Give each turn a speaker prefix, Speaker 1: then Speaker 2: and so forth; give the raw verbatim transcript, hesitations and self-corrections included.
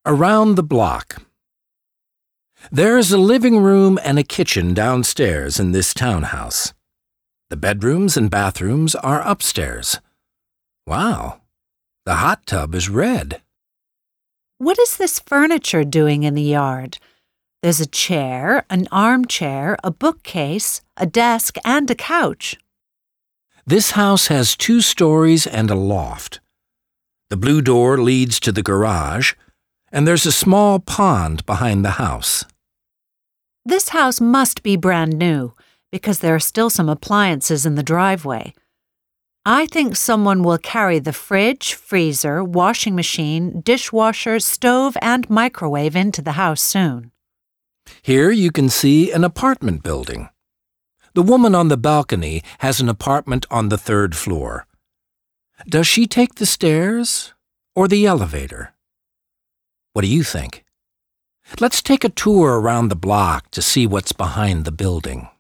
Speaker 1: Around the block. There is a living room and a kitchen downstairs in this townhouse. The bedrooms and bathrooms are upstairs. Wow, the hot tub is red.
Speaker 2: What is this furniture doing in the yard? There's a chair, an armchair, a bookcase, a desk, and a couch.
Speaker 1: This house has two stories and a loft. The blue door leads to the garage, and there's a small pond behind the house.
Speaker 2: This house must be brand new, because there are still some appliances in the driveway. I think someone will carry the fridge, freezer, washing machine, dishwasher, stove, and microwave into the house soon.
Speaker 1: Here you can see an apartment building. The woman on the balcony has an apartment on the third floor. Does she take the stairs or the elevator? What do you think? Let's take a tour around the block to see what's behind the building.